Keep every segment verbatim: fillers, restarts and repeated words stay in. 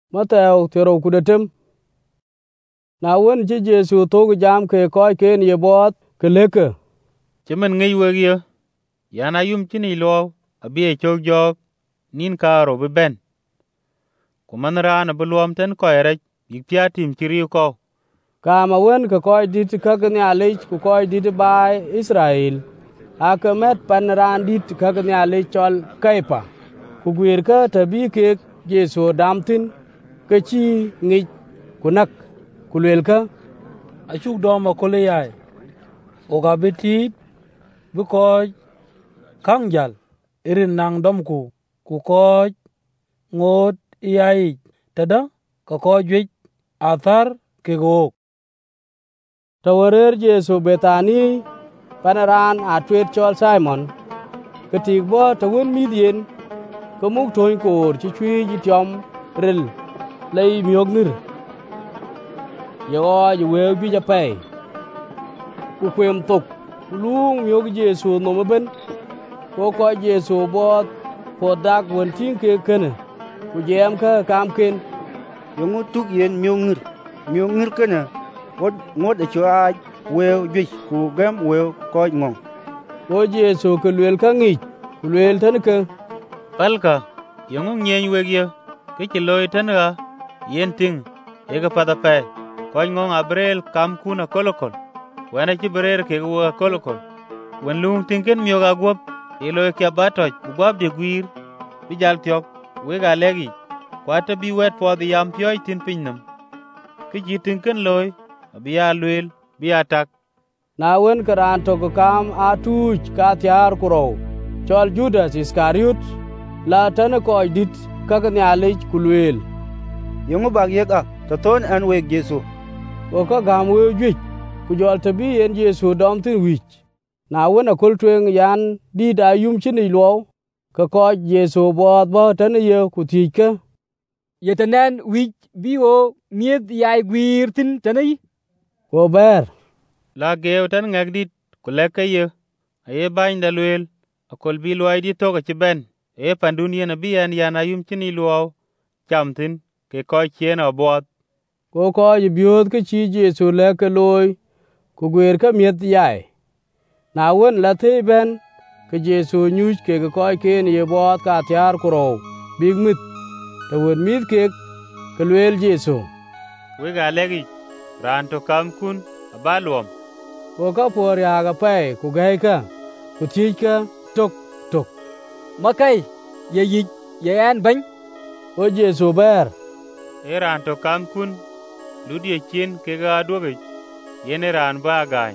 Matthew tero kudatem. Na wen ji Jesu to jam ke ko ke ni bot ke leke. Chimen ngi wegia. Yana yum chini lo abi e chok jok nin karo be ben. Kuman rana beluam ten ko ere big piatim chiri ko. Kama wen ke ko dit ka ke ni ale ku ko dit bai Israel. Akamet pan ran dit ka ke ni ale chol Kaipa. Ku gwir ka tabi ke Jesu damtin ke chi ngi kunak kulel ka achuk doma kole yai oga beti buko kangjal irin nang dom ku ku ko ngot yai tada ka ko jwe athar ke go tawarer Jesu Betani panaran atwet chol Simon ketik bo tawun midien kemuk toin kor chi chui ji tiom rel lei miognir yo ju we bi ja pay ku kwem tok lung miog Jesu no maben ko ko Jesu bot po dak won tin ke ken ku jem ka kam ken yo tuk yen miongir miongir kana ngot ngot e chua we bi ku gam we ko ngong ko Jesu ke lel ka ngi ku lel tan ke Palka yung nyen wegia ke chiloy tan ga yen ting e ga pada pe ko ngong abrel kam kuna kolokol wana chi brer ke go kolokol wen lung tingen mioga gop ilo ke batoj gop de guir bi jal tyok we ga legi kwata bi wet po di yam pyoy tin pinnam ke jitingen loy bi ya lwel bi atak na wen karan to kam atuj ka tyar kuro chol Judas Iscariot la tan ko dit ka ke ni ale kulwel yo bag yega to ton an we Jesu ko ka gam we jwi ku jol tabi en Jesu dom tin wich na wona kol twen yan di da yum chini lo ka ko Jesu bot bo tan ye ku ti ka yetanen wich biwo miet yai gwir tin tanai ko ber la geu tan ngagdit ku leke ye aye bain da lwel akol bi loy di to ka ben e pandun ye na bi an yana yum chini lo chamtin ke ko chien obot ko ko ye biot ke chi Jesu le ke loy ku gwer ka miet yai na won la te ben ke Jesu nyuj ke ko ke ni bot ka tyar kuro big mit te won mit ke ke lwel Jesu we ga legi ran to kam kun abalwom ko ka por ya ga pe ku ga ka ku ti ka tok tok makai ye yi ye an ban o Jesu ber e ran to kam kun ludie chin ke ga doge yene ran ba gai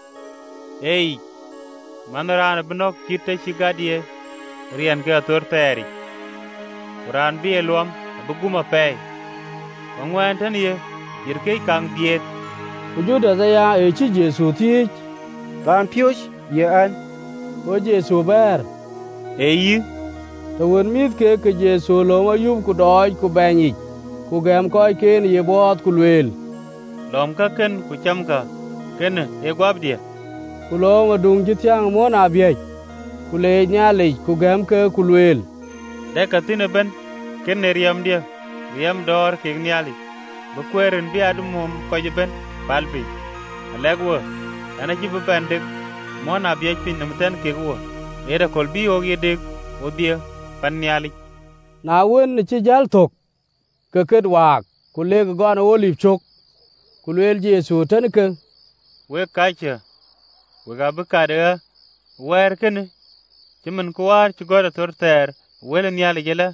ei manaran bnok kitte chigadie rian ke tor teri ran bi elwam buguma pe wangwan tan ye yirke kang diet Judas ya e chi Jesu ti ran pios ye an o Jesu ber ei to won mit ke ke Jesu lo ma yub ku doj ku benyi ku gam ko ke ni bot ku lwel lom ka ken ku cham ka ken e gwabdia ku lo ma dung ji tyang mo na bie ku le nya le ku gam ke ku lwel de ka tine ben ken ne riam dia riam dor ke nyali bu kweren bi adumum ko je ben palpi alegwo ana ji bu bande mo na bie pin namten ke go era kol bi o ye de o dia pan nyali na won chi jal tok ke ket wak ku le go na olip chok ku lwel Jesu tan ke we kacha we ga bu ka de wer ken chimen ko war chi go tor ter wel nyali jela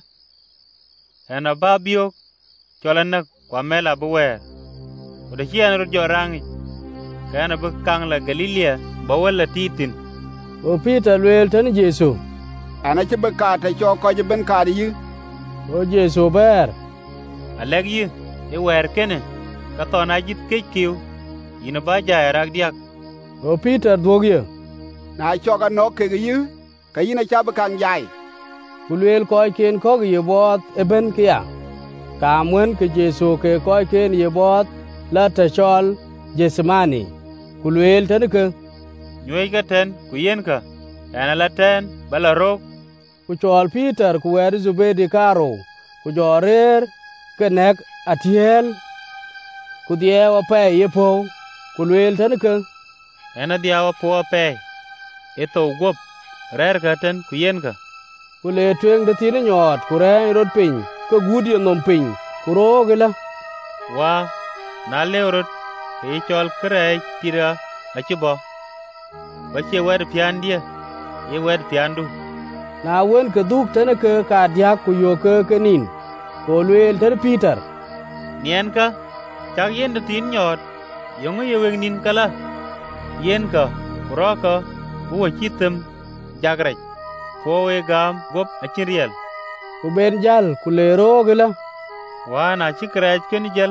ana babio cholan kwa mela bu wer o de chian ro jorangi kana bu kang la Galilea ba wala titin o Peter lwel tan Jesu ana ci be ka ta cho ko je ben ka di o Jesu ber alagi e wer kene ka to na jit ke kiu ina ba ja rak diak o Peter dwogye na cho ga no ke yi ka yin cha be kan jai ku lwel ko ken ko ye bot e ben kia kamwen ke Jesu ke ko ken ye bot la ta chol Jesmani ku lwel tan ke nyoy ga ten ku yen ka ana la ten bala rok ku chol Peter ku wer Zubedi karo ku jorer ke nek atiel ku die wa pe ye po ku lwel tan ke ena dia wa po pe e to gop rer ka ten ku yen ka ku le tweng de tin nyot ku re rot pin ko gudi nom pin ku ro gela wa na le rot e chol kre tira a chibo wa che wer pian dia ye wer piandu na wen ke duk tan ke ka dia ku yo ke kenin ko lwel tan Peter nien ka chak yen de tin nyot yong ye wen nin kala yen ka ro ka wo chitem jagre fo we gam gop a chiriel ku ben jal ku le ro gela wa na chikraj ken jel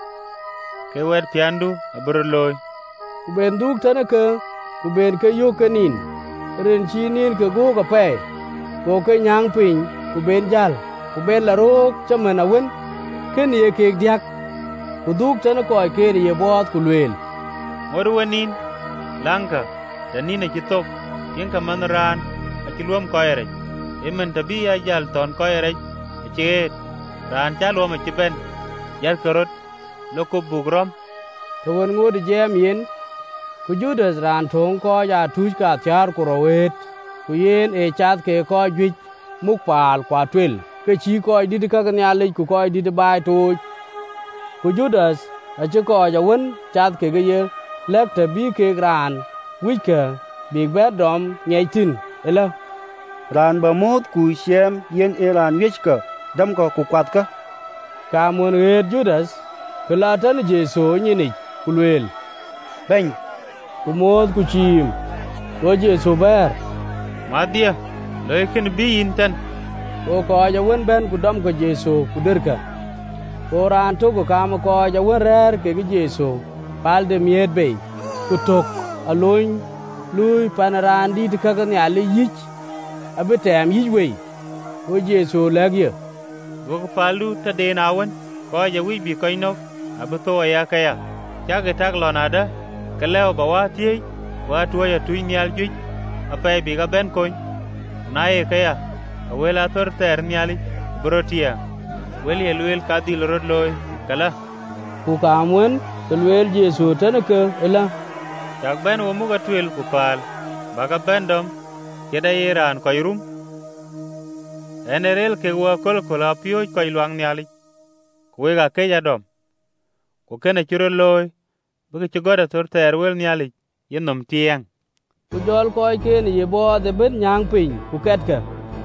ke wer piandu abroloy ku ben duk tan ke ku ben ke yo kenin ren chi nin ke go ka pe ko ke nyang pin ku ben jal ku ben la ro chamen awen ken ye ke diak ku duk tan ko ke ye bot ku lwel modu wanin lanka tanina chitok yen ka man ran a chiluom koyere emen tabi ya jal ton koyere che ran chalom a chiben yar karot loko bugrom to won ngod jem yen ku Judas ran thong ko ya tuj ka tyar ku rowet ku yen e chat ke ko juj muk pal kwa twel ke chi ko dit ka nya le ku ko dit bai tu ku Judas a che ko ja won chat ke ge ye lek te bi ke ran wi ke big bad dom nyai tin ela ran ba mot ku shem yen e ran wich ka dam ko ku kwat ka ka mon e Judas ke la tan Jesu ni ni ku lwel ben ku mod ku chim ko Jesu ber madia lekin bi inten ko ko ja won ben ku dom ko Jesu ku derka ko ran to ko kam ko ja won rer ke Jesu pal de miet be ku tok alony lui panaran di ka ga nya le yich abetem yich we ko Jesu lagye go palu ta de nawen ko ja wi bi ko no abuto ya kaya jaga tag lonada kaleo bawati wa to ya tuinyal juj apa bi ga ben ko na ye kaya awela tor ter nyali brotia wel ye wel kadil rod loy kala ku kamwen lwel Jesu tan ke ela jak ben wo muga twel ku pal baga bendom keda iran ko irum enerel ke wa kol kola pio ko ilwang nyali ku ga ke ya dom ku kene chiro loy buga chigoda tor ter wel nyali yenom tieng ku jol ko ke ni ye bo de ben nyang pin ku ket ke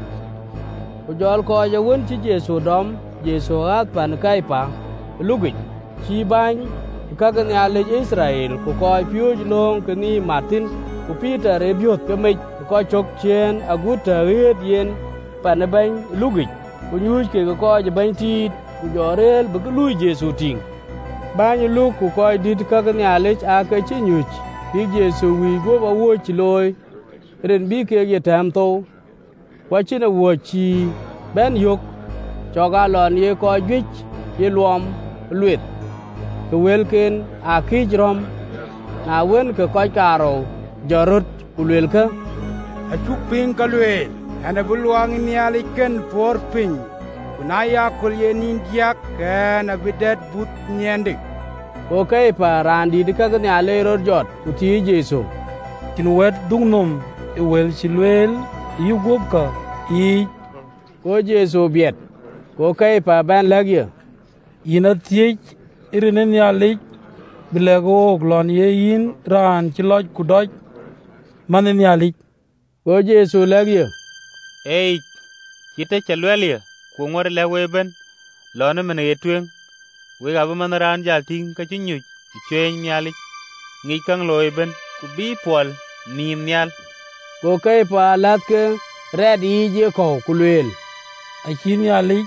ku jol ko ja won chi Jesu dom Jesu at pan kai pa lugi chi ban ka ga nya le Israel ku ko pio long ke ni Martin ku Peter e biot ke me ko chok chen aguta red yen pan ban lugi ku nyuj ke ko ja ban ti ku jorel bu lu Jesu ting ban lu ku ko dit ka ga nya le a ke chi nyuj bi Jesu wi go ba wo chi loy ren bi ke ye tam to kwa chi na wo chi ben yok choga lon ye ko juj ye luom luet ke welken a kijrom na wen ke ko karo jorot kulwel ka a chuk pin ka lwel ana bulwang ni aliken for pin kuna ya kul ye nin diak kana bidet but nyende ko kai pa randi de ka ne ale ror jot ku ti Jesu tin wet dungnom e wel chilwel yu gobka i ko Jesu biet ko kai pa ban lagye ina tiech irinen ya lik bilego glon ye yin ran chiloj kudoj manen ya lik ko Jesu lagye ei kite chalwelia ku ngor le weben lone mene yetwen we ga man ran jal ting ka chinyu chen nyali ngi kang loiben ku bi pol nim nyal ko kai pa lat ke red yi je ko kulwel a chin ya lik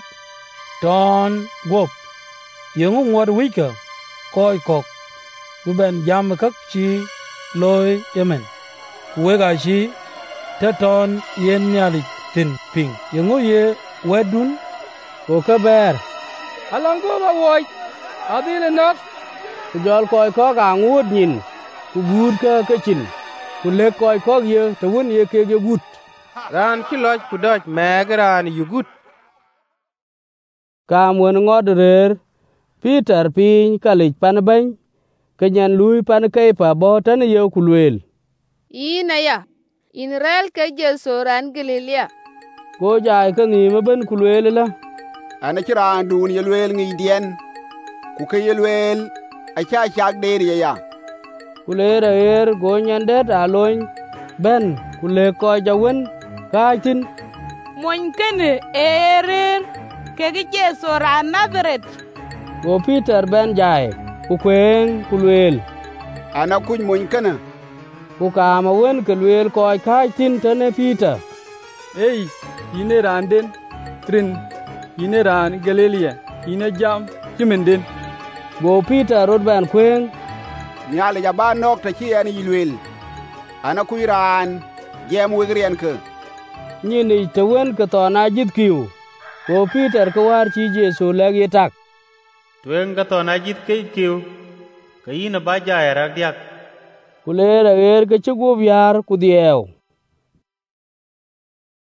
ton gop yengu ngor wika koy kok ku ben jam kak chi loy yemen we ga chi teton yen nyali tin ping yengu ye wedun ko ka ber along go ba woy adile nok ku jol koy ko ga ngud nyin ku bur ka ka chin ku le koy ko ye to won ye ke ge gut ran ki loj ku doj me ran yu gut Kam wen ngot rer, Peter piny kalic pan bany, kenyan lui pan Keipa bo tani ye kulwel. Ina ya, in rel ke Jesu ran Galilea. Go jai ka ngima ben kulwel la. Ana kira dun yelwel ngi dien, ku ke yelwel a cha chak der ye ya. Kulera er go nyandet aloñ ben kule ko jawen kaitin. Moñ kene erer ke Jesu ran Nazareth. Go Peter ben jai, ku kweng kulwel. Ana kuny moñ kana. Ku kama wen kulwel ko kaitin tane Peter. Ei, ine randen, trin, ine ran Galilea, ine jam, chimenden. Go Peter rod ben kweng. Nyale ja ba nok ta chi ani yilwel. Ana kuy ran, jem wegrian ke. Nyini te wen ke to na jit kiu. Go Peter ke war chi Jesu lagi tak. Tuen ka to na jit ke kiu. Ka ina ba jaya rak diak. Kulera er ke chugu biar ku dieu.